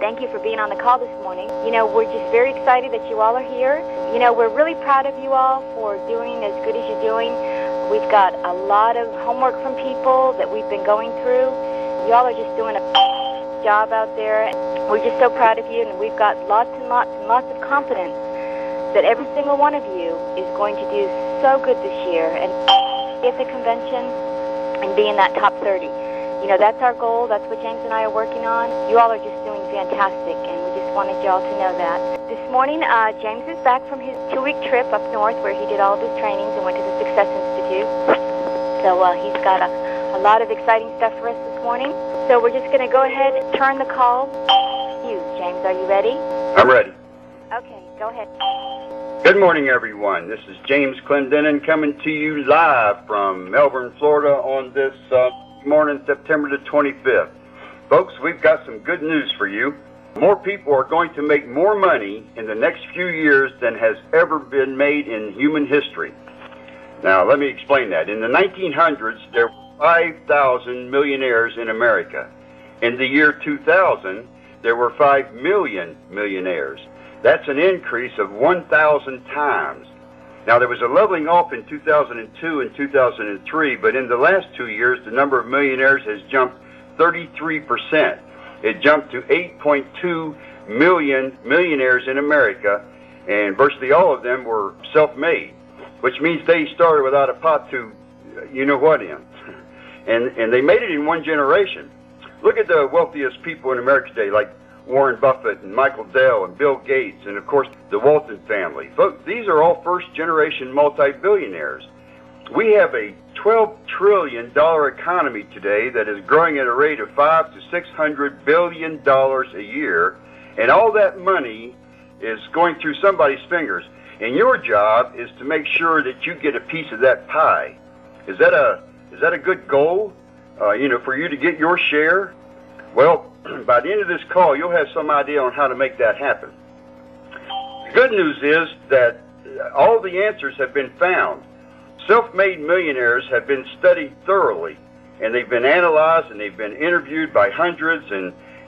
thank you for being on the call this morning. You know, we're just very excited that you all are here. You know, we're really proud of you all for doing as good as you're doing. We've got a lot of homework from people that we've been going through. Y'all are just doing a job out there. We're just so proud of you, and we've got lots and lots and lots of confidence that every single one of you is going to do so good this year and at the convention and be in that top 30. You know, that's our goal. That's what James and I are working on. You all are just doing fantastic, and we just wanted y'all to know that. This morning, James is back from his 2-week trip up north where he did all of his trainings and went to the Success Institute. So he's got a lot of exciting stuff for us this morning. So we're just going to go ahead and turn the call to you. James, are you ready? I'm ready. Okay, go ahead. Good morning, everyone. This is James Clendenin coming to you live from Melbourne, Florida on this morning, September the 25th. Folks, we've got some good news for you. More people are going to make more money in the next few years than has ever been made in human history. Now, let me explain that. In the 1900s, there were 5,000 millionaires in America. In the year 2000, there were 5 million millionaires. That's an increase of 1,000 times. Now, there was a leveling off in 2002 and 2003, but in the last 2 years, the number of millionaires has jumped 33%. It jumped to 8.2 million millionaires in America, and virtually all of them were self-made, which means they started without a pot to you-know-what in. And they made it in one generation. Look at the wealthiest people in America today, like Warren Buffett and Michael Dell and Bill Gates and, of course, the Walton family. Folks, these are all first-generation multi-billionaires. We have a $12 trillion economy today that is growing at a rate of $500 to $600 billion a year, and all that money is going through somebody's fingers. And your job is to make sure that you get a piece of that pie. Is that a good goal, for you to get your share? Well, by the end of this call, you'll have some idea on how to make that happen. The good news is that all the answers have been found. Self-made millionaires have been studied thoroughly, and they've been analyzed, and they've been interviewed by hundreds, and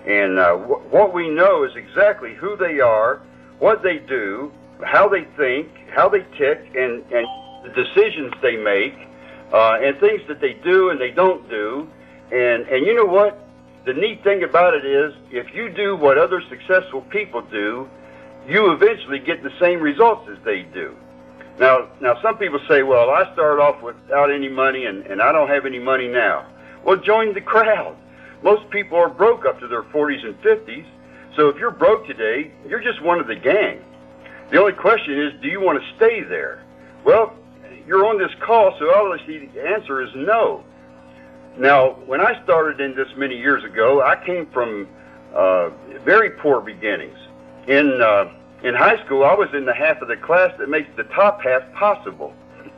what we know is exactly who they are, what they do, how they think, how they tick, and the decisions they make, and things that they do and they don't do. And you know what? The neat thing about it is, if you do what other successful people do, you eventually get the same results as they do. Now some people say, well, I started off without any money and I don't have any money now. Well, join the crowd. Most people are broke up to their 40s and 50s. So if you're broke today, you're just one of the gang. The only question is, do you want to stay there? Well, you're on this call, so obviously the answer is no. Now, when I started in this many years ago, I came from very poor beginnings. In high school, I was in the half of the class that makes the top half possible.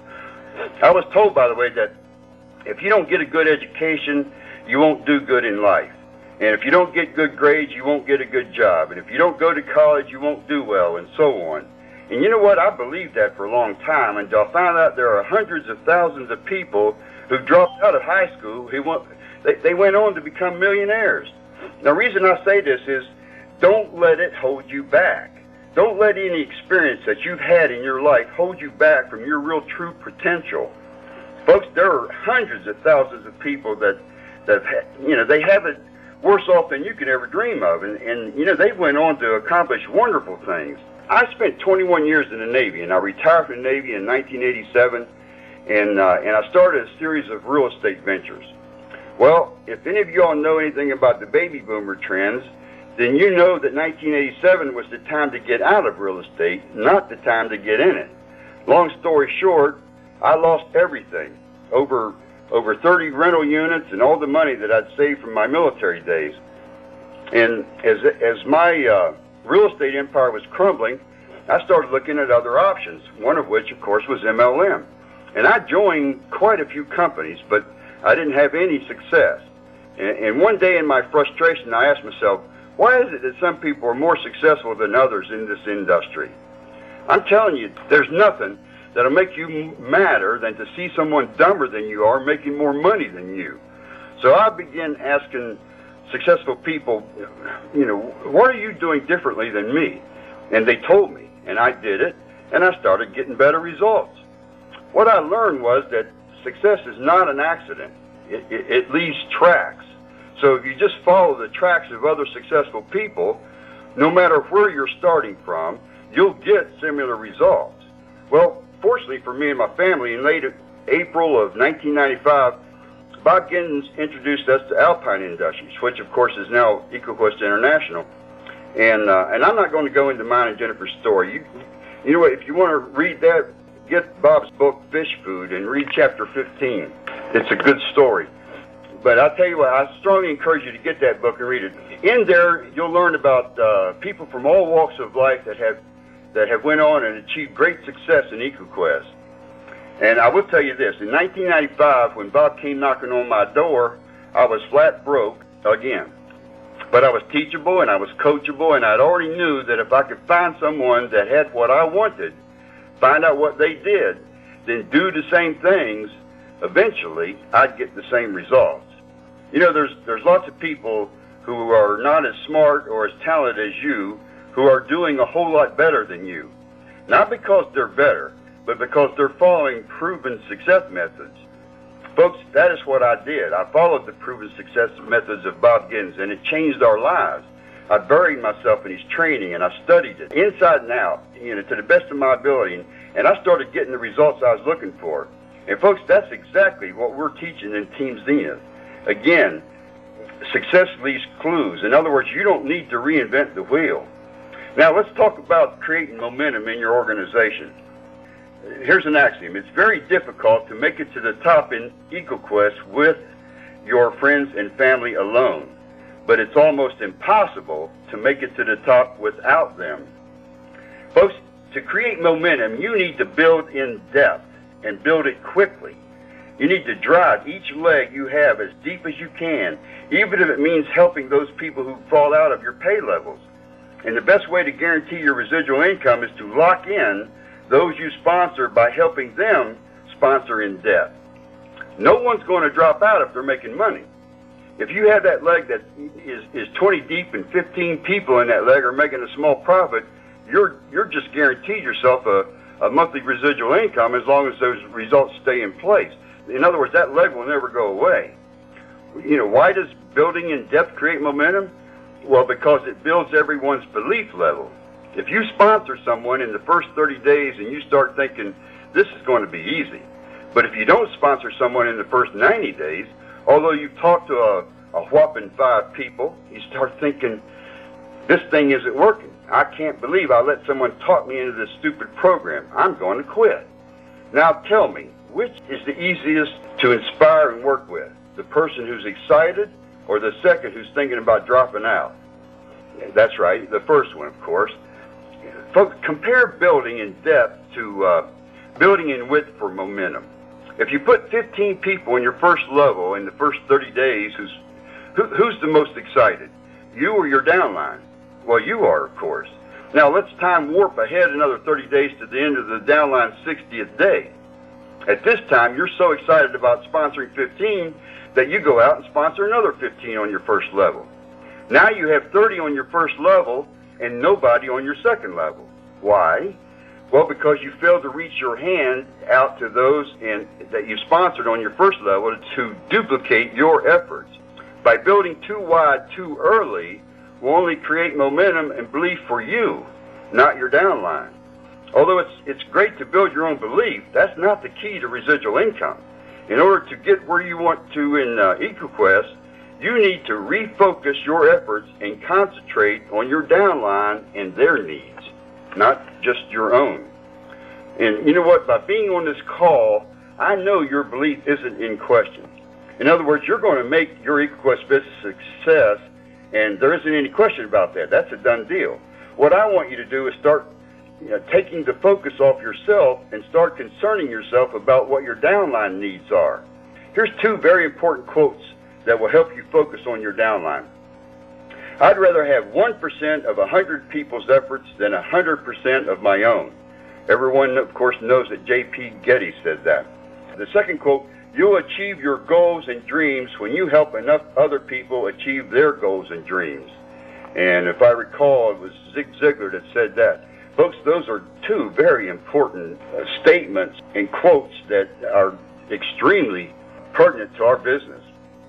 I was told, by the way, that if you don't get a good education, you won't do good in life. And if you don't get good grades, you won't get a good job. And if you don't go to college, you won't do well, and so on. And you know what? I believed that for a long time until I found out there are hundreds of thousands of people who dropped out of high school. They went on to become millionaires. Now, the reason I say this is, don't let it hold you back. Don't let any experience that you've had in your life hold you back from your real true potential. Folks, there are hundreds of thousands of people that they have it worse off than you could ever dream of. And they went on to accomplish wonderful things. I spent 21 years in the Navy, and I retired from the Navy in 1987, and I started a series of real estate ventures. Well, if any of y'all know anything about the baby boomer trends, then you know that 1987 was the time to get out of real estate, not the time to get in it. Long story short, I lost everything, over 30 rental units and all the money that I'd saved from my military days. And as my real estate empire was crumbling, I started looking at other options, one of which, of course, was MLM. And I joined quite a few companies, but I didn't have any success. And one day in my frustration, I asked myself, why is it that some people are more successful than others in this industry? I'm telling you, there's nothing that'll make you madder than to see someone dumber than you are making more money than you. So I began asking successful people, what are you doing differently than me? And they told me, and I did it, and I started getting better results. What I learned was that success is not an accident. It leaves tracks. So if you just follow the tracks of other successful people, no matter where you're starting from, you'll get similar results. Well, fortunately for me and my family, in late April of 1995, Bob Giddens introduced us to Alpine Industries, which of course is now EcoQuest International. And I'm not going to go into mine and Jennifer's story. You know what, if you want to read that, get Bob's book, Fish Food, and read chapter 15. It's a good story. But I'll tell you what, I strongly encourage you to get that book and read it. In there, you'll learn about people from all walks of life that have went on and achieved great success in EcoQuest. And I will tell you this, in 1995, when Bob came knocking on my door, I was flat broke again. But I was teachable and I was coachable, and I'd already knew that if I could find someone that had what I wanted, find out what they did, then do the same things, eventually I'd get the same results. There's lots of people who are not as smart or as talented as you who are doing a whole lot better than you. Not because they're better, but because they're following proven success methods. Folks, that is what I did. I followed the proven success methods of Bob Giddens, and it changed our lives. I buried myself in his training, and I studied it inside and out, to the best of my ability, and I started getting the results I was looking for. And folks, that's exactly what we're teaching in Team Zenith. Again, success leaves clues. In other words, you don't need to reinvent the wheel. Now, let's talk about creating momentum in your organization. Here's an axiom. It's very difficult to make it to the top in EcoQuest with your friends and family alone, but it's almost impossible to make it to the top without them. Folks, to create momentum, you need to build in depth and build it quickly. You need to drive each leg you have as deep as you can, even if it means helping those people who fall out of your pay levels. And the best way to guarantee your residual income is to lock in those you sponsor by helping them sponsor in depth. No one's going to drop out if they're making money. If you have that leg that is 20 deep and 15 people in that leg are making a small profit, you're just guaranteed yourself a monthly residual income as long as those results stay in place. In other words, that leg will never go away. Why does building in depth create momentum? Well, because it builds everyone's belief level. If you sponsor someone in the first 30 days and you start thinking, this is going to be easy, but if you don't sponsor someone in the first 90 days, although you've talked to a whopping 5 people, you start thinking, this thing isn't working. I can't believe I let someone talk me into this stupid program. I'm going to quit. Now tell me, which is the easiest to inspire and work with? The person who's excited or the second who's thinking about dropping out? That's right, the first one, of course. Folks, compare building in depth to building in width for momentum. If you put 15 people in your first level in the first 30 days, who's the most excited? You or your downline? Well, you are, of course. Now, let's time warp ahead another 30 days to the end of the downline's 60th day. At this time, you're so excited about sponsoring 15 that you go out and sponsor another 15 on your first level. Now you have 30 on your first level and nobody on your second level. Why? Well, because you failed to reach your hand out to those that you sponsored on your first level to duplicate your efforts. By building too wide too early will only create momentum and belief for you, not your downline. Although it's great to build your own belief, that's not the key to residual income. In order to get where you want to in EcoQuest, you need to refocus your efforts and concentrate on your downline and their needs, not just your own. And you know what? By being on this call, I know your belief isn't in question. In other words, you're going to make your EcoQuest business a success, and there isn't any question about that. That's a done deal. What I want you to do is start taking the focus off yourself and start concerning yourself about what your downline needs are. Here's 2 very important quotes that will help you focus on your downline. I'd rather have 1% of 100 people's efforts than 100% of my own. Everyone, of course, knows that J.P. Getty said that. The second quote, You'll achieve your goals and dreams when you help enough other people achieve their goals and dreams. And if I recall, it was Zig Ziglar that said that. Folks, those are two very important statements and quotes that are extremely pertinent to our business.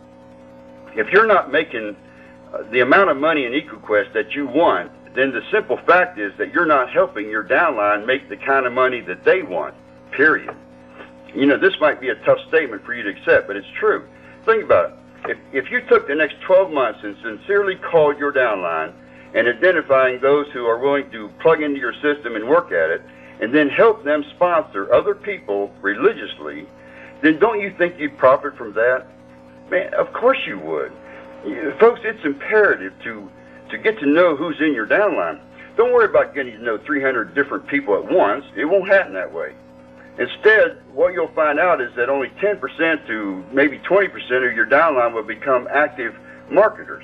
If you're not making the amount of money in EcoQuest that you want, then the simple fact is that you're not helping your downline make the kind of money that they want, period. You know, this might be a tough statement for you to accept, but it's true. Think about it. If you took the next 12 months and sincerely called your downline and identifying those who are willing to plug into your system and work at it, and then help them sponsor other people religiously, then don't you think you'd profit from that? Man, of course you would. Folks, it's imperative to get to know who's in your downline. Don't worry about getting to know 300 different people at once. It won't happen that way. Instead, what you'll find out is that only 10% to maybe 20% of your downline will become active marketers.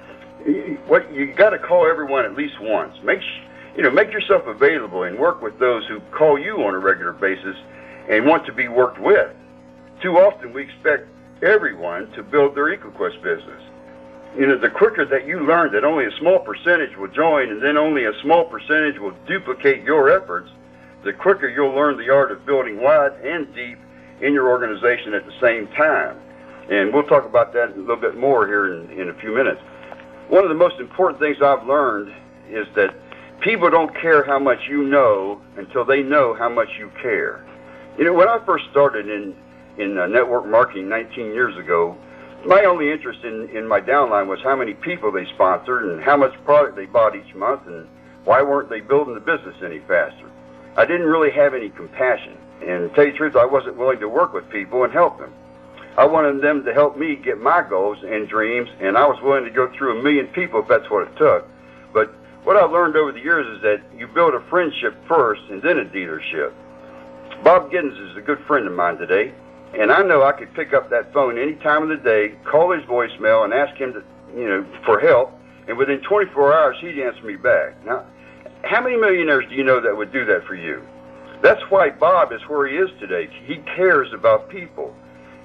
You got to call everyone at least once. Make yourself available and work with those who call you on a regular basis and want to be worked with. Too often we expect everyone to build their EcoQuest business. You know, the quicker that you learn that only a small percentage will join and then only a small percentage will duplicate your efforts, the quicker you'll learn the art of building wide and deep in your organization at the same time. And we'll talk about that a little bit more here in a few minutes. One of the most important things I've learned is that people don't care how much you know until they know how much you care. You know, when I first started in network marketing 19 years ago, my only interest in my downline was how many people they sponsored and how much product they bought each month and why weren't they building the business any faster. I didn't really have any compassion, and to tell you the truth, I wasn't willing to work with people and help them. I wanted them to help me get my goals and dreams, and I was willing to go through 1 million people if that's what it took. But what I've learned over the years is that you build a friendship first and then a dealership. Bob Giddens is a good friend of mine today, and I know I could pick up that phone any time of the day, call his voicemail, and ask him for help, and within 24 hours he'd answer me back. Now, how many millionaires do you know that would do that for you? That's why Bob is where he is today. He cares about people.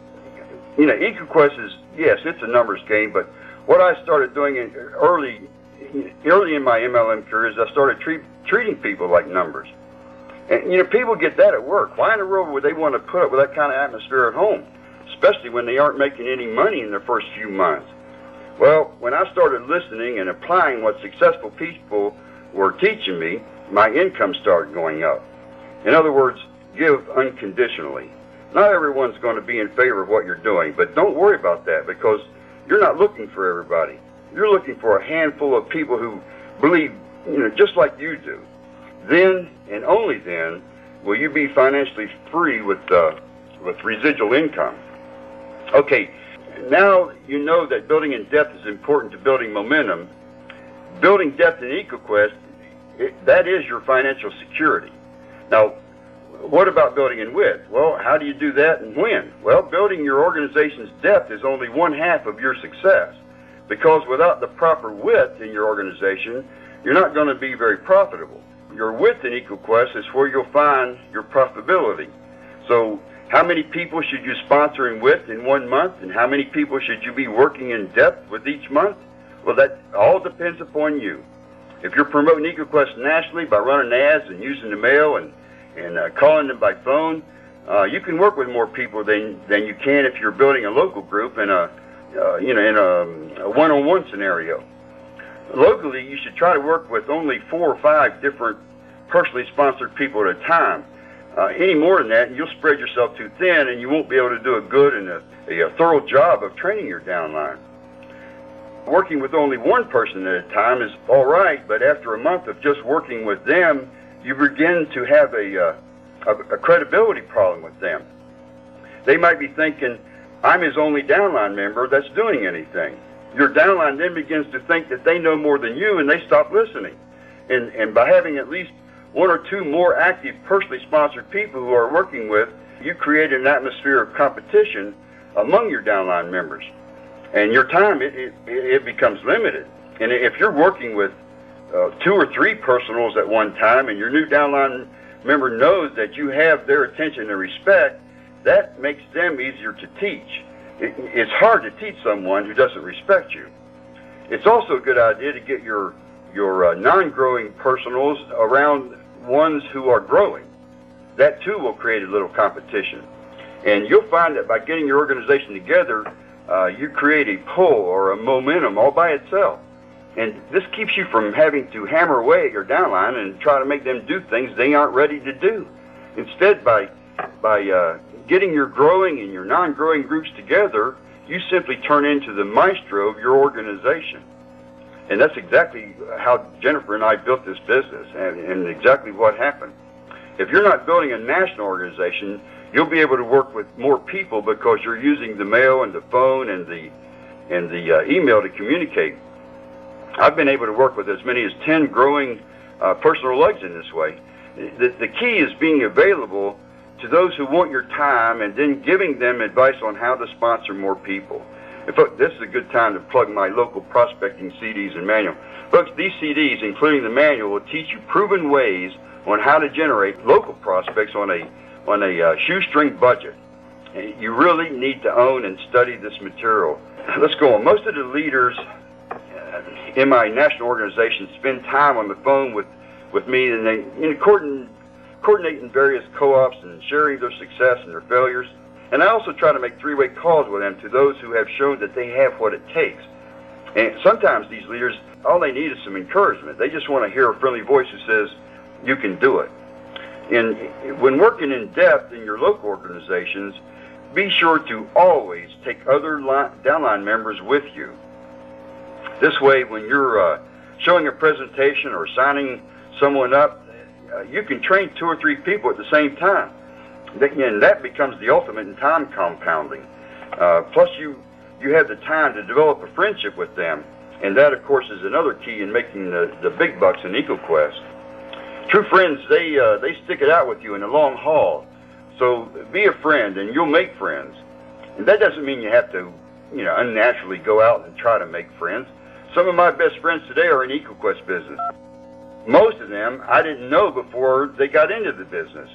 You know, EcoQuest is, yes, it's a numbers game, but what I started doing early in my MLM career is I started treating people like numbers. And, you know, people get that at work. Why in the world would they want to put up with that kind of atmosphere at home, especially when they aren't making any money in their first few months? Well, when I started listening and applying what successful people were teaching me, my income started going up. In other words, give unconditionally. Not everyone's going to be in favor of what you're doing, but don't worry about that because you're not looking for everybody. You're looking for a handful of people who believe, just like you do. Then and only then will you be financially free with residual income. Okay, now you know that building in depth is important to building momentum. Building depth in EcoQuest, that is your financial security. Now, what about building in width? Well, how do you do that and when? Well, building your organization's depth is only one half of your success, because without the proper width in your organization, you're not going to be very profitable. Your width in EcoQuest is where you'll find your profitability. So how many people should you sponsor in width in 1 month, and how many people should you be working in depth with each month? Well, that all depends upon you. If you're promoting EcoQuest nationally by running ads and using the mail and calling them by phone, you can work with more people than you can if you're building a local group in a one-on-one scenario. Locally, you should try to work with only 4 or 5 different personally sponsored people at a time. Any more than that, you'll spread yourself too thin, and you won't be able to do a good and a thorough job of training your downline. Working with only one person at a time is all right, but after a month of just working with them, you begin to have a credibility problem with them. They might be thinking, I'm his only downline member that's doing anything. Your downline then begins to think that they know more than you, and they stop listening. And by having at least 1 or 2 more active, personally sponsored people who are working with, you create an atmosphere of competition among your downline members. And your time, it becomes limited. And if you're working with 2 or 3 personals at one time, and your new downline member knows that you have their attention and respect, that makes them easier to teach. It's hard to teach someone who doesn't respect you. It's also a good idea to get your non-growing personals around ones who are growing. That too will create a little competition. And you'll find that by getting your organization together, you create a pull or a momentum all by itself. And this keeps you from having to hammer away at your downline and try to make them do things they aren't ready to do. Instead, by getting your growing and your non-growing groups together, you simply turn into the maestro of your organization. And that's exactly how Jennifer and I built this business, and exactly what happened. If you're not building a national organization, you'll be able to work with more people because you're using the mail and the phone and the email to communicate. I've been able to work with as many as 10 growing personal legs in this way. The key is being available to those who want your time and then giving them advice on how to sponsor more people. And folks, this is a good time to plug my local prospecting CDs and manual. Folks, these CDs, including the manual, will teach you proven ways on how to generate local prospects on a shoestring budget. You really need to own and study this material. Let's go on. Most of the leaders in my national organization spend time on the phone with me, and they coordinating various co-ops and sharing their success and their failures. And I also try to make three-way calls with them to those who have shown that they have what it takes. And sometimes these leaders, all they need is some encouragement. They just want to hear a friendly voice who says, you can do it. And when working in depth in your local organizations, be sure to always take other downline members with you. This way, when you're showing a presentation or signing someone up, you can train 2 or 3 people at the same time. And that becomes the ultimate in time compounding. Plus, you have the time to develop a friendship with them. And that, of course, is another key in making the big bucks in EcoQuest. True friends, they stick it out with you in the long haul. So be a friend, and you'll make friends. And that doesn't mean you have to, unnaturally go out and try to make friends. Some of my best friends today are in EcoQuest business. Most of them I didn't know before they got into the business.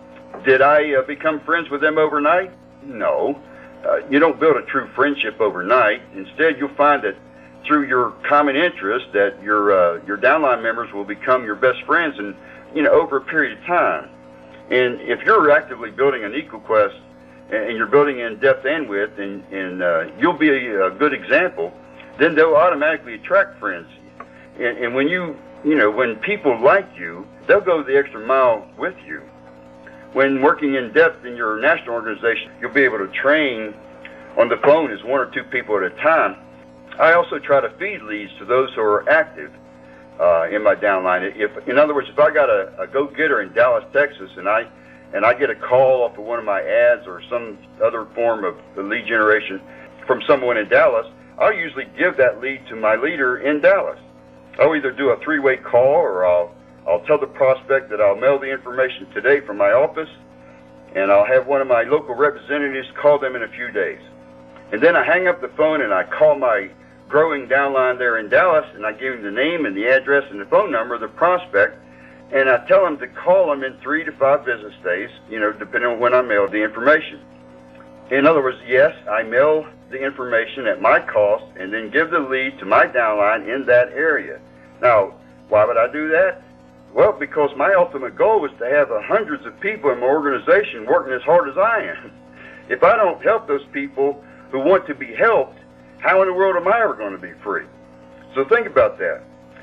Did I become friends with them overnight? No. You don't build a true friendship overnight. Instead, you'll find that through your common interest that your downline members will become your best friends and over a period of time. And if you're actively building an EcoQuest and you're building in depth and width, and you'll be a good example, then they'll automatically attract friends. And when when people like you, they'll go the extra mile with you. When working in depth in your national organization, you'll be able to train on the phone as 1 or 2 people at a time. I also try to feed leads to those who are active in my downline. In other words, if I got a go-getter in Dallas, Texas, and I get a call off of one of my ads or some other form of lead generation from someone in Dallas, I'll usually give that lead to my leader in Dallas. I'll either do a 3-way call, or I'll tell the prospect that I'll mail the information today from my office, and I'll have one of my local representatives call them in a few days. And then I hang up the phone and I call my growing downline there in Dallas, and I give him the name and the address and the phone number of the prospect, and I tell him to call him in 3 to 5 business days, depending on when I mail the information. In other words, yes, I mail the information at my cost and then give the lead to my downline in that area. Now, why would I do that? Well, because my ultimate goal is to have hundreds of people in my organization working as hard as I am. If I don't help those people who want to be helped, how in the world am I ever going to be free? So think about that.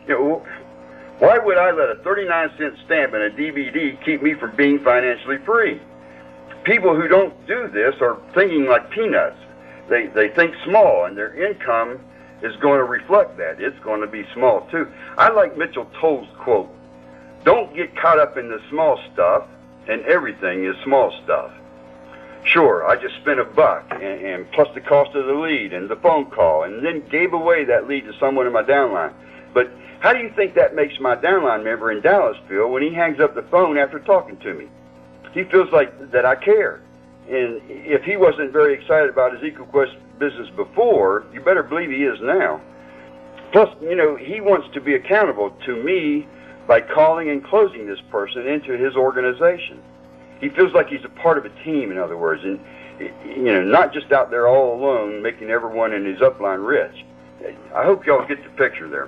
Why would I let a 39-cent stamp and a DVD keep me from being financially free? People who don't do this are thinking like peanuts. They think small, and their income is going to reflect that. It's going to be small, too. I like Mitchell Toll's quote, "Don't get caught up in the small stuff, and everything is small stuff." Sure, I just spent $1 and plus the cost of the lead and the phone call, and then gave away that lead to someone in my downline. But how do you think that makes my downline member in Dallas feel when he hangs up the phone after talking to me? He feels like that I care. And if he wasn't very excited about his EcoQuest business before, you better believe he is now. Plus, he wants to be accountable to me by calling and closing this person into his organization. He feels like he's a part of a team, in other words, and not just out there all alone making everyone in his upline rich. I hope y'all get the picture there.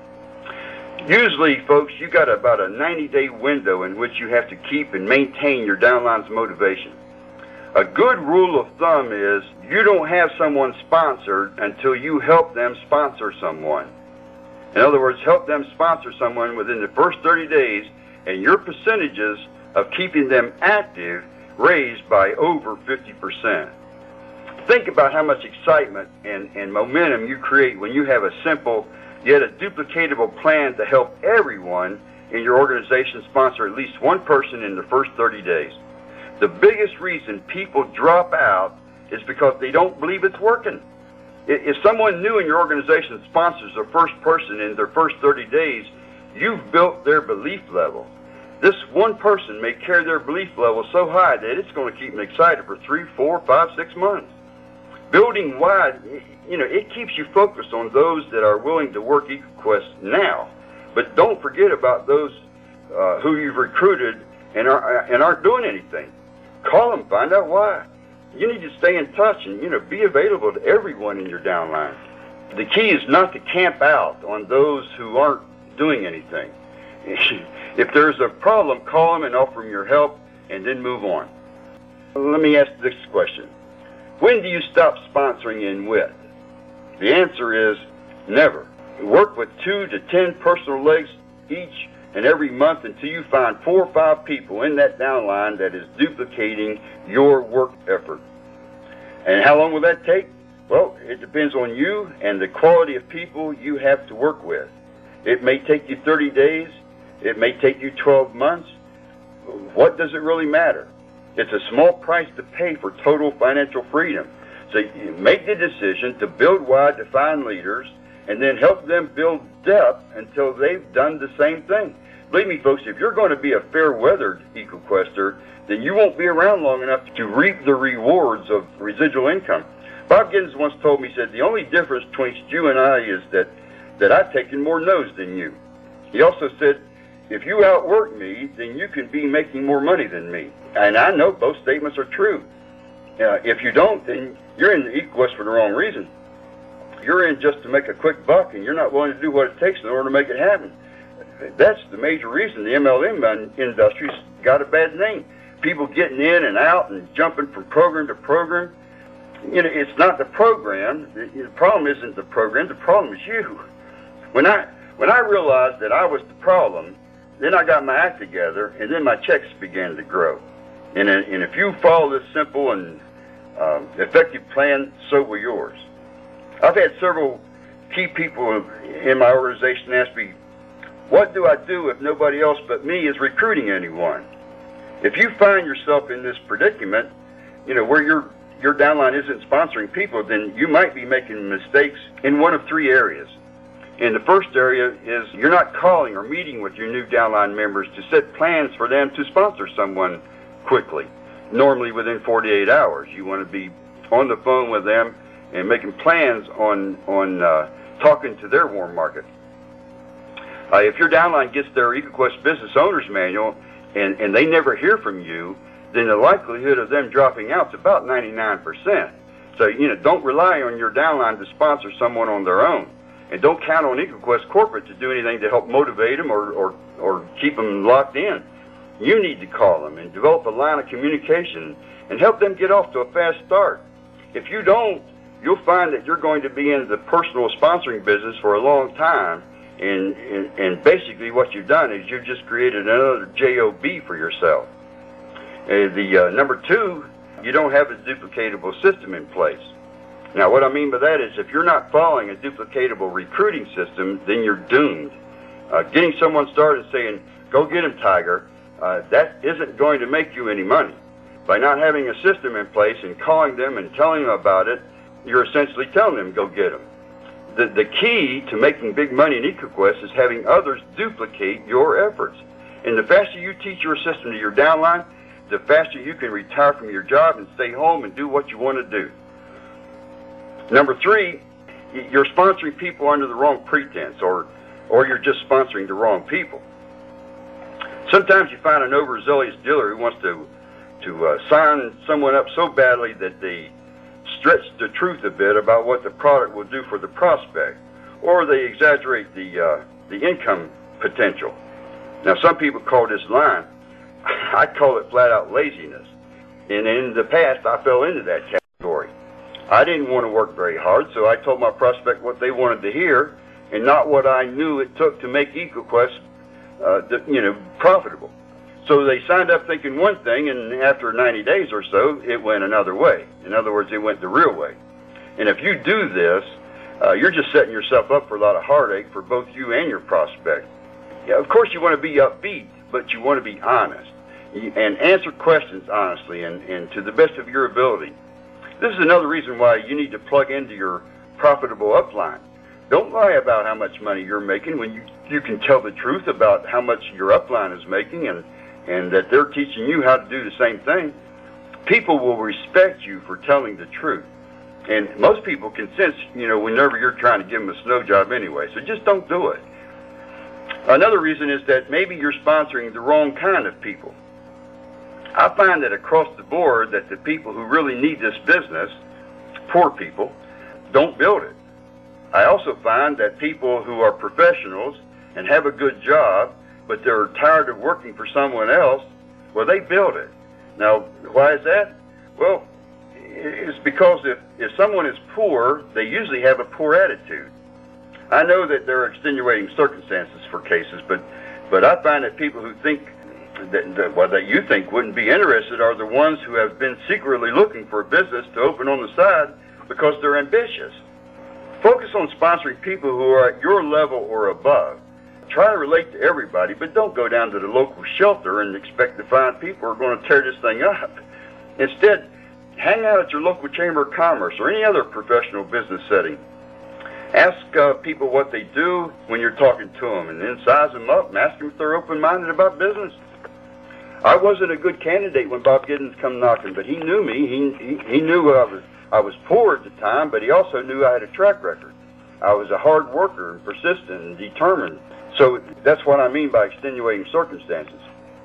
Usually, folks, you got about a 90-day window in which you have to keep and maintain your downline's motivation. A good rule of thumb is you don't have someone sponsored until you help them sponsor someone. In other words, help them sponsor someone within the first 30 days, and your percentages of keeping them active raised by over 50%. Think about how much excitement and momentum you create when you have a simple yet a duplicatable plan to help everyone in your organization sponsor at least one person in the first 30 days. The biggest reason people drop out is because they don't believe it's working. If someone new in your organization sponsors their first person in their first 30 days, you've built their belief level. This one person may carry their belief level so high that it's going to keep them excited for 3, 4, 5, 6 months. Building wide, it keeps you focused on those that are willing to work EcoQuest now. But don't forget about those who you've recruited and aren't doing anything. Call them, find out why. You need to stay in touch and, be available to everyone in your downline. The key is not to camp out on those who aren't doing anything. If there's a problem, call them and offer them your help and then move on. Let me ask this question. When do you stop sponsoring in WIT? The answer is never. Work with 2 to 10 personal legs each and every month until you find 4 or 5 people in that downline that is duplicating your work effort. And how long will that take? Well, it depends on you and the quality of people you have to work with. It may take you 30 days. It may take you 12 months. What does it really matter? It's a small price to pay for total financial freedom. So you make the decision to build wide to find leaders and then help them build depth until they've done the same thing. Believe me, folks, if you're going to be a fair-weathered EcoQuester, then you won't be around long enough to reap the rewards of residual income. Bob Giddens once told me, he said, the only difference between you and I is that I've taken more no's than you. He also said, if you outwork me, then you can be making more money than me. And I know both statements are true. If you don't, then you're in the EcoQuest for the wrong reason. You're in just to make a quick buck, and you're not willing to do what it takes in order to make it happen. That's the major reason the MLM industry's got a bad name. People getting in and out and jumping from program to program. It's not the program. The problem isn't the program. The problem is you. When I realized that I was the problem, then I got my act together, and then my checks began to grow. And if you follow this simple and effective plan, so will yours. I've had several key people in my organization ask me, what do I do if nobody else but me is recruiting anyone? If you find yourself in this predicament, where your downline isn't sponsoring people, then you might be making mistakes in one of 3 areas. And the first area is you're not calling or meeting with your new downline members to set plans for them to sponsor someone quickly. Normally within 48 hours. You want to be on the phone with them and making plans on talking to their warm market. If your downline gets their EcoQuest Business Owner's Manual and they never hear from you, then the likelihood of them dropping out is about 99%. So, don't rely on your downline to sponsor someone on their own. And don't count on EcoQuest Corporate to do anything to help motivate them or keep them locked in. You need to call them and develop a line of communication and help them get off to a fast start. If you don't, you'll find that you're going to be in the personal sponsoring business for a long time, and basically what you've done is you've just created another job for yourself. Number 2, you don't have a duplicatable system in place. Now, what I mean by that is if you're not following a duplicatable recruiting system, then you're doomed. Getting someone started saying, go get him, Tiger, that isn't going to make you any money. By not having a system in place and calling them and telling them about it, you're essentially telling them, go get them. The key to making big money in EcoQuest is having others duplicate your efforts. And the faster you teach your system to your downline, the faster you can retire from your job and stay home and do what you want to do. Number 3, you're sponsoring people under the wrong pretense, or you're just sponsoring the wrong people. Sometimes you find an overzealous dealer who wants to sign someone up so badly that they stretch the truth a bit about what the product will do for the prospect, or they exaggerate the income potential. Now, some people call this lying. I call it flat out laziness. And in the past, I fell into that category. I didn't want to work very hard, so I told my prospect what they wanted to hear and not what I knew it took to make EcoQuest, profitable. So they signed up thinking one thing, and after 90 days or so, it went another way. In other words, it went the real way. And if you do this, you're just setting yourself up for a lot of heartache for both you and your prospect. Yeah, of course, you want to be upbeat, but you want to be honest and answer questions honestly and to the best of your ability. This is another reason why you need to plug into your profitable upline. Don't lie about how much money you're making when you can tell the truth about how much your upline is making and that they're teaching you how to do the same thing. People will respect you for telling the truth. And most people can sense, whenever you're trying to give them a snow job anyway. So just don't do it. Another reason is that maybe you're sponsoring the wrong kind of people. I find that across the board that the people who really need this business, poor people, don't build it. I also find that people who are professionals and have a good job, but they're tired of working for someone else, well, they build it. Now, why is that? Well, it's because if someone is poor, they usually have a poor attitude. I know that there are extenuating circumstances for cases, but I find that people who think that you think wouldn't be interested are the ones who have been secretly looking for a business to open on the side because they're ambitious. Focus on sponsoring people who are at your level or above. Try to relate to everybody, but don't go down to the local shelter and expect to find people who are going to tear this thing up. Instead, hang out at your local chamber of commerce or any other professional business setting. Ask people what they do when you're talking to them, and then size them up and ask them if they're open-minded about business. I wasn't a good candidate when Bob Giddens come knocking, but he knew me. He knew I was poor at the time, but he also knew I had a track record. I was a hard worker and persistent and determined. So that's what I mean by extenuating circumstances.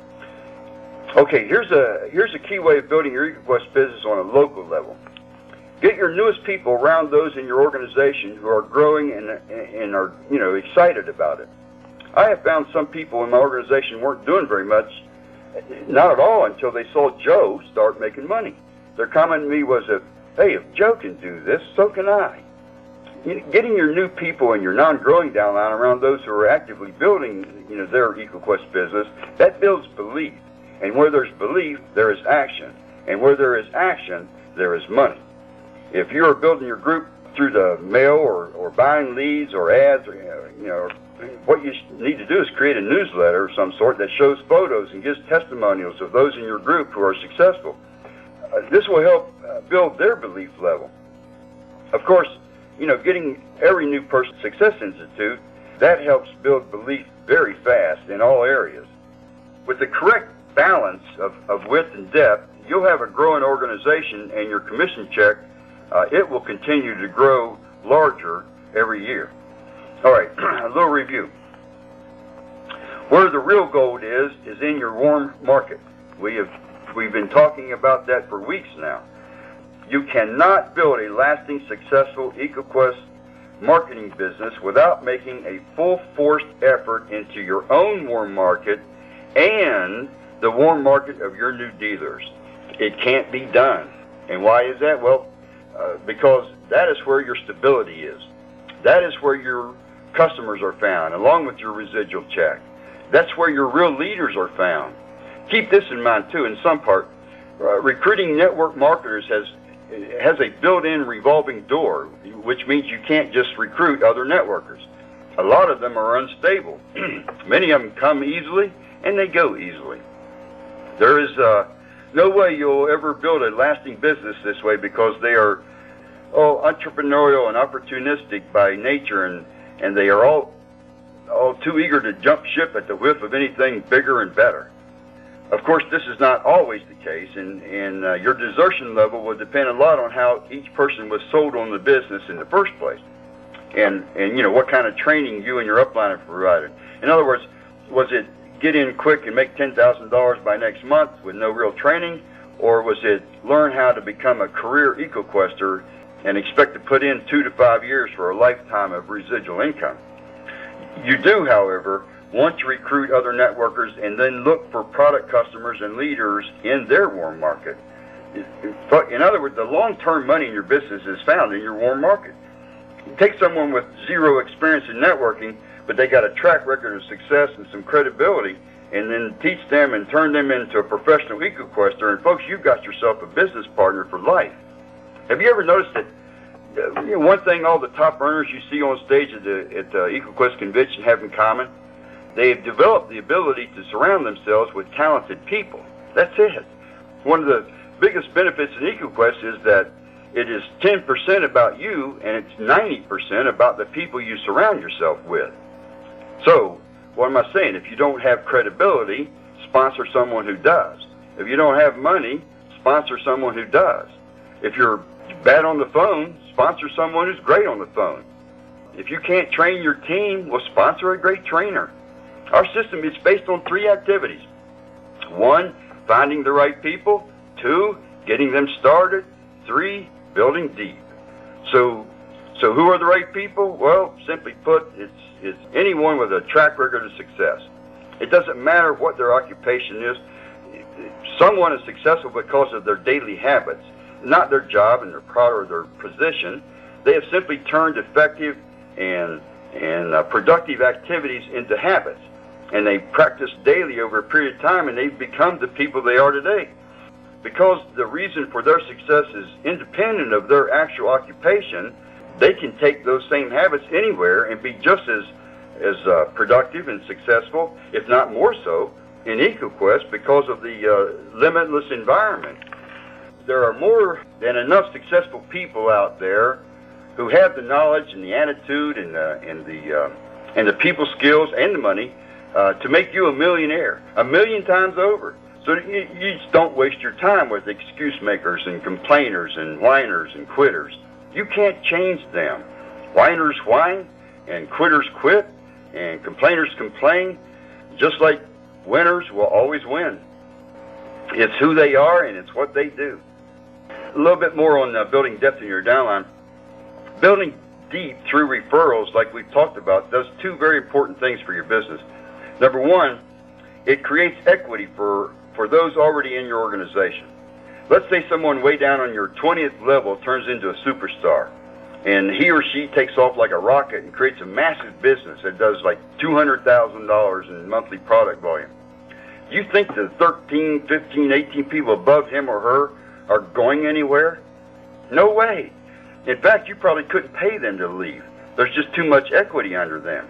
Okay, here's a key way of building your EcoQuest business on a local level. Get your newest people around those in your organization who are growing and are excited about it. I have found some people in my organization weren't doing very much, not at all, until they saw Joe start making money. Their comment to me was, hey, if Joe can do this, so can I. Getting your new people and your non-growing downline around those who are actively building their EcoQuest business, that builds belief. And where there's belief, there is action. And where there is action, there is money. If you are building your group through the mail or buying leads or ads, what you need to do is create a newsletter of some sort that shows photos and gives testimonials of those in your group who are successful. This will help build their belief level. Of course, getting every new person Success Institute, that helps build belief very fast in all areas. With the correct balance of width and depth, you'll have a growing organization, and your commission check, it will continue to grow larger every year. All right, a little review. Where the real gold is in your warm market. We've been talking about that for weeks now. You cannot build a lasting, successful EcoQuest marketing business without making a full-forced effort into your own warm market and the warm market of your new dealers. It can't be done. And why is that? Well, because that is where your stability is. That is where your customers are found, along with your residual check. That's where your real leaders are found. Keep this in mind, too. In some part, recruiting network marketers has a built-in revolving door, which means you can't just recruit other networkers. A lot of them are unstable. Many of them come easily, and they go easily. There is no way you'll ever build a lasting business this way, because they are entrepreneurial and opportunistic by nature, and they are all too eager to jump ship at the whiff of anything bigger and better. Of course, this is not always the case, and your desertion level will depend a lot on how each person was sold on the business in the first place, and what kind of training you and your upline have provided. In other words, was it get in quick and make $10,000 by next month with no real training, Or was it learn how to become a career EcoQuester and expect to put in 2 to 5 years for a lifetime of residual income? You do, however, want to recruit other networkers and then look for product customers and leaders in their warm market. In other words, the long-term money in your business is found in your warm market. Take someone with zero experience in networking, but they got a track record of success and some credibility, and then teach them and turn them into a professional EcoQuester, and folks, you've got yourself a business partner for life. Have you ever noticed that one thing all the top earners you see on stage at the EcoQuest convention have in common? They have developed the ability to surround themselves with talented people. That's it. One of the biggest benefits in EcoQuest is that it is 10% about you, and it's 90% about the people you surround yourself with. So, what am I saying? If you don't have credibility, sponsor someone who does. If you don't have money, sponsor someone who does. If you're bad on the phone, sponsor someone who's great on the phone. If you can't train your team, well, sponsor a great trainer. Our system is based on 3 activities. 1, finding the right people. 2, getting them started. 3, building deep. So who are the right people? Well, simply put, it's anyone with a track record of success. It doesn't matter what their occupation is. Someone is successful because of their daily habits, not their job and their product or their position. They have simply turned effective and productive activities into habits, and they practice daily over a period of time, and they've become the people they are today. Because the reason for their success is independent of their actual occupation, they can take those same habits anywhere and be just as productive and successful, if not more so, in EcoQuest because of the limitless environment. There are more than enough successful people out there who have the knowledge and the attitude and the people skills and the money to make you a millionaire 1,000,000 times over. So you just don't waste your time with excuse makers and complainers and whiners and quitters. You can't change them. Whiners whine, and quitters quit, and complainers complain. Just like winners will always win. It's who they are, and it's what they do. A little bit more on building depth in your downline. Building deep through referrals, like we've talked about, does 2 very important things for your business. Number 1, it creates equity for those already in your organization. Let's say someone way down on your 20th level turns into a superstar, and he or she takes off like a rocket and creates a massive business that does like $200,000 in monthly product volume. Do you think the 13, 15, 18 people above him or her are going anywhere? No way. In fact, you probably couldn't pay them to leave. There's just too much equity under them.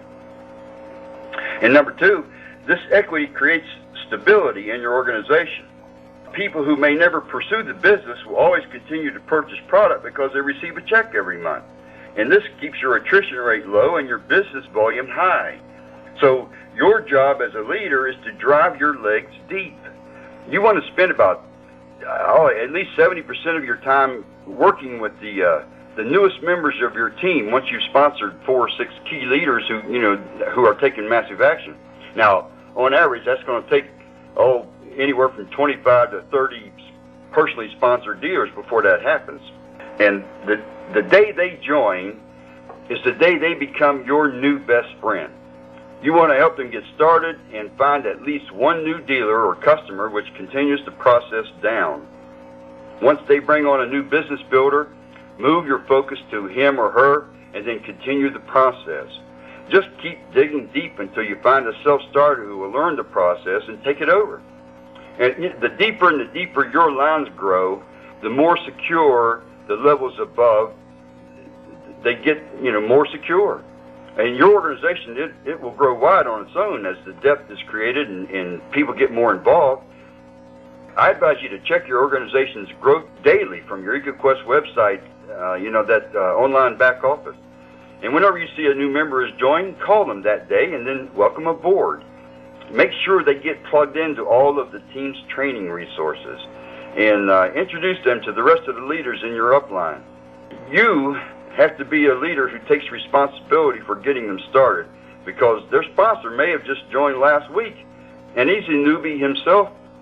And number 2, this equity creates stability in your organization. People who may never pursue the business will always continue to purchase product because they receive a check every month. And this keeps your attrition rate low and your business volume high. So your job as a leader is to drive your legs deep. You want to spend about at least 70% of your time working with the newest members of your team once you've sponsored 4 or 6 key leaders who are taking massive action. Now, on average, that's going to take anywhere from 25 to 30 personally sponsored dealers before that happens. And the day they join is the day they become your new best friend. You want to help them get started and find at least one new dealer or customer which continues the process down. Once they bring on a new business builder, move your focus to him or her and then continue the process. Just keep digging deep until you find a self-starter who will learn the process and take it over. And the deeper and the deeper your lines grow, the more secure the levels above, they get, more secure. And your organization, it will grow wide on its own as the depth is created and people get more involved. I advise you to check your organization's growth daily from your EcoQuest website, that online back office. And whenever you see a new member has joined, call them that day and then welcome aboard. Make sure they get plugged into all of the team's training resources and introduce them to the rest of the leaders in your upline. You have to be a leader who takes responsibility for getting them started because their sponsor may have just joined last week and he's a newbie himself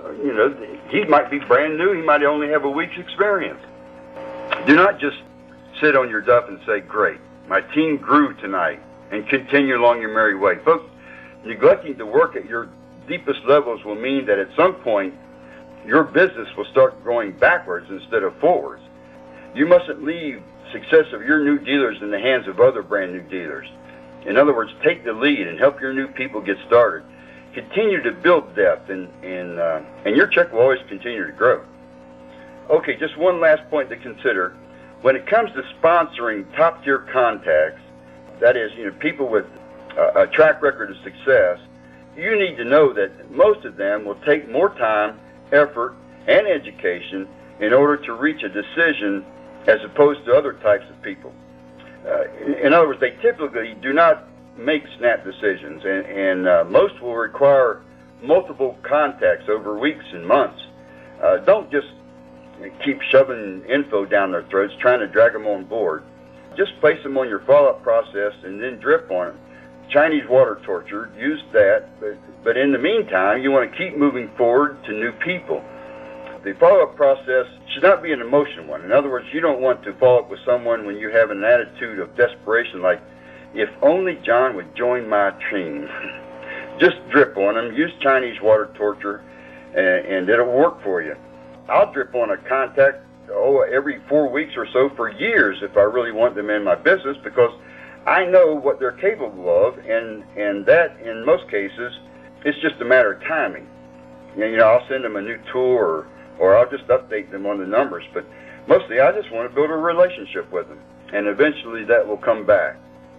he might be brand new. He might only have a week's experience. Do not just sit on your duff and say, great, my team grew tonight, and continue along your merry way. Folks, neglecting to work at your deepest levels will mean that at some point your business will start going backwards instead of forwards. You mustn't leave success of your new dealers in the hands of other brand new dealers. In other words, take the lead and help your new people get started. Continue to build depth, and your check will always continue to grow. Okay, just one last point to consider. When it comes to sponsoring top-tier contacts, that is, people with a track record of success, you need to know that most of them will take more time, effort, and education in order to reach a decision as opposed to other types of people. In other words, they typically do not make snap decisions, and most will require multiple contacts over weeks and months. Don't just keep shoving info down their throats, trying to drag them on board. Just place them on your follow-up process and then drip on them. Chinese water torture, use that, but in the meantime, you want to keep moving forward to new people. The follow-up process should not be an emotional one. In other words, you don't want to follow up with someone when you have an attitude of desperation like, if only John would join my team. Just drip on them, use Chinese water torture, and it'll work for you. I'll drip on a contact every 4 weeks or so for years if I really want them in my business, because I know what they're capable of, and that, in most cases, it's just a matter of timing. I'll send them a new tool, or I'll just update them on the numbers, but mostly I just want to build a relationship with them, and eventually that will come back.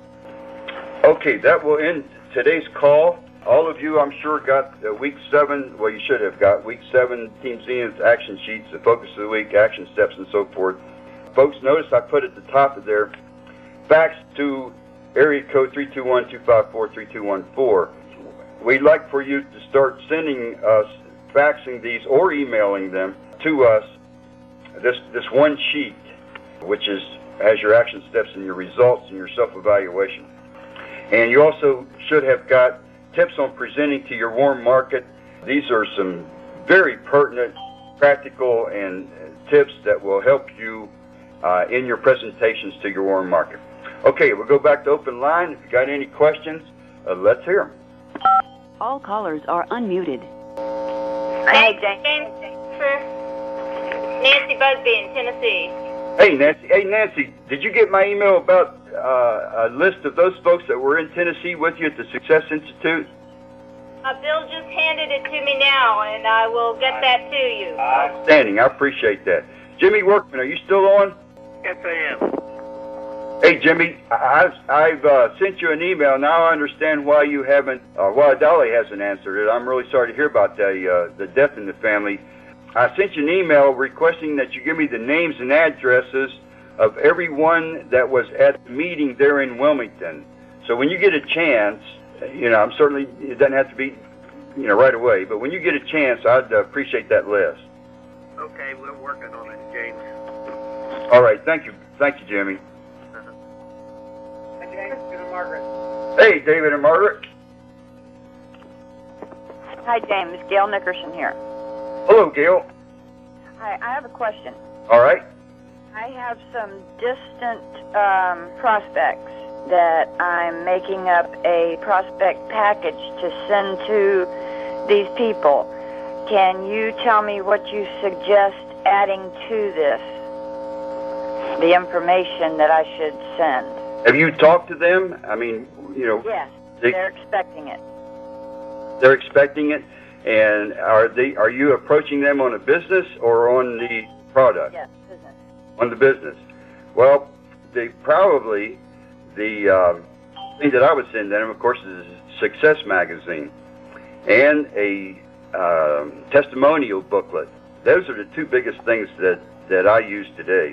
Okay, that will end today's call. All of you, I'm sure, got week 7, well, you should have got week 7 Team Zenith's action sheets, the focus of the week, action steps, and so forth. Folks, notice I put at the top of there, fax to area code 321-254-3214. We'd like for you to start sending us, faxing these or emailing them to us, this one sheet, which has your action steps and your results and your self-evaluation. And you also should have got tips on presenting to your warm market. These are some very pertinent, practical, and tips that will help you in your presentations to your warm market. Okay, we'll go back to open line. If you got any questions, let's hear them. All callers are unmuted. Hey, James. Nancy Busby in Tennessee. Hey, Nancy. Hey, Nancy, did you get my email about a list of those folks that were in Tennessee with you at the Success Institute? Bill just handed it to me now, and I will get that to you. Outstanding. I appreciate that. Jimmy Workman, are you still on? Yes, I am. Hey, Jimmy, I've sent you an email. Now I understand why you haven't, why Dolly hasn't answered it. I'm really sorry to hear about the death in the family. I sent you an email requesting that you give me the names and addresses of everyone that was at the meeting there in Wilmington. So when you get a chance, I'm certainly, it doesn't have to be, right away, but when you get a chance, I'd appreciate that list. Okay, we're working on it, James. All right, thank you. Thank you, Jimmy. Hi, James. Good and Margaret. Hey, David and Margaret. Hi, James. Gail Nickerson here. Hello, Gail. Hi, I have a question. All right. I have some distant prospects that I'm making up a prospect package to send to these people. Can you tell me what you suggest adding to this, the information that I should send? Have you talked to them? I mean, Yes, they're expecting it. They're expecting it, and are you approaching them on a business or on the product? Yes, business. On the business. Well, the thing that I would send them, of course, is a Success magazine and a testimonial booklet. Those are the two biggest things that I use today.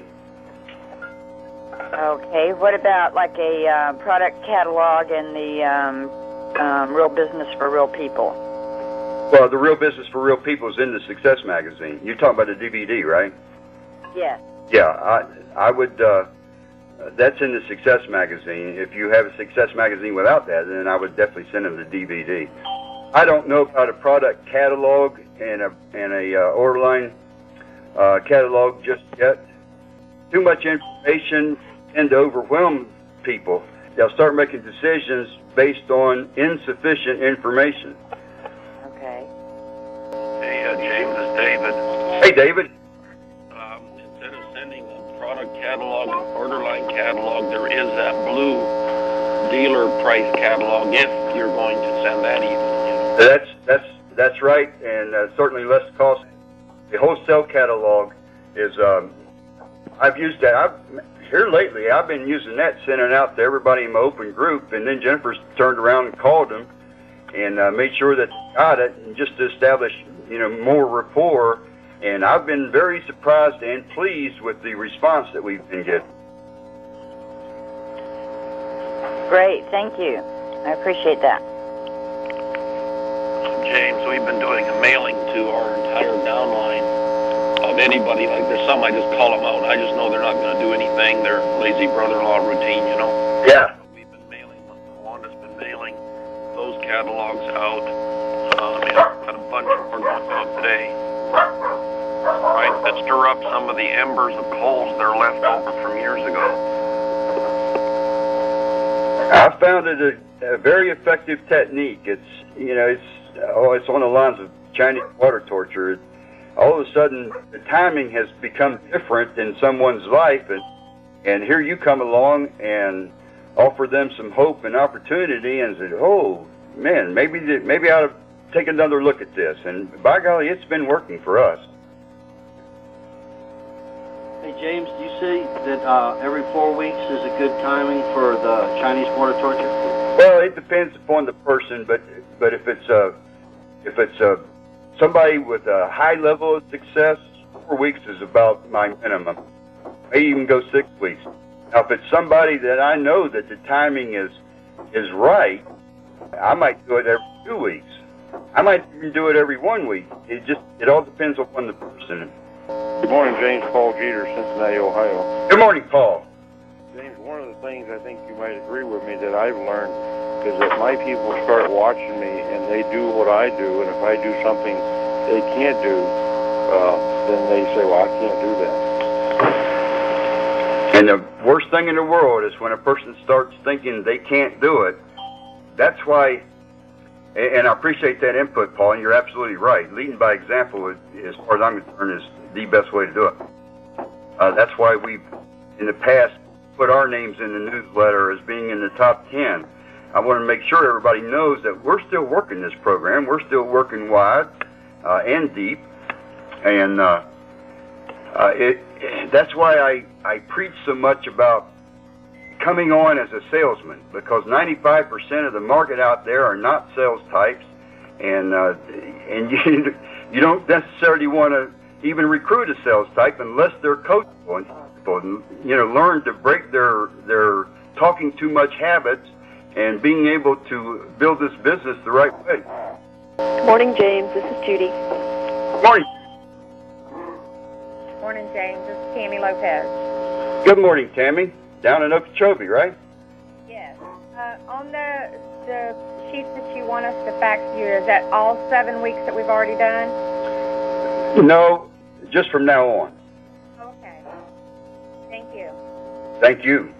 Okay, what about like a product catalog and the Real Business for Real People? Well, the Real Business for Real People is in the Success magazine. You're talking about the DVD, right? Yes. Yeah, I would, that's in the Success magazine. If you have a Success magazine without that, then I would definitely send them the DVD. I don't know about a product catalog and a order line catalog just yet. Too much information tends to overwhelm people. They'll start making decisions based on insufficient information. Okay. Hey, James, it's David. Hey, David. Instead of sending a product catalog and order line catalog, there is that blue dealer price catalog if you're going to send that even. That's right, and certainly less cost. The wholesale catalog is. I've used that. Here lately, I've been using that, sending out to everybody in my open group, and then Jennifer's turned around and called them and made sure that they got it, and just to establish, more rapport. And I've been very surprised and pleased with the response that we've been getting. Great, thank you. I appreciate that. James, we've been doing a mailing to our entire downline of anybody. Like there's some, I just call them out. I just know they're not going to do anything. They're lazy brother-in-law routine, Yeah. We've been mailing, Wanda's been mailing those catalogs out. Got a bunch of them going out today. Right, that stir up some of the embers of coals that are left over from years ago. I found it a very effective technique. It's it's on the lines of Chinese water torture. All of a sudden, the timing has become different in someone's life, and here you come along and offer them some hope and opportunity, and say, "Oh man, maybe I ought to take another look at this." And by golly, it's been working for us. Hey James, do you see that every 4 weeks is a good timing for the Chinese water torture? Well, it depends upon the person, but if it's somebody with a high level of success, 4 weeks is about my minimum. May even go 6 weeks. Now, if it's somebody that I know that the timing is right, I might do it every 2 weeks. I might even do it every 1 week. It all depends upon the person. Good morning, James. Paul Jeter, Cincinnati, Ohio. Good morning, Paul. James, one of the things I think you might agree with me that I've learned is that my people start watching me and they do what I do, and if I do something they can't do, then they say, well, I can't do that. And the worst thing in the world is when a person starts thinking they can't do it. That's why, and I appreciate that input, Paul, and you're absolutely right. Leading by example, as far as I'm concerned, is the best way to do it. That's why we've, in the past, put our names in the newsletter as being in the top 10. I want to make sure everybody knows that we're still working this program. We're still working wide and deep. And that's why I preach so much about coming on as a salesman, because 95% of the market out there are not sales types, and you don't necessarily want to even recruit a sales type unless they're coachable and learn to break their talking too much habits and being able to build this business the right way. Good morning, James. This is Judy. Good morning. Morning, James. This is Tammy Lopez. Good morning, Tammy. Down in Okeechobee, right? Yes. On the sheets that you want us to fax you, is that all 7 weeks that we've already done? No, just from now on. Okay. Thank you. Thank you.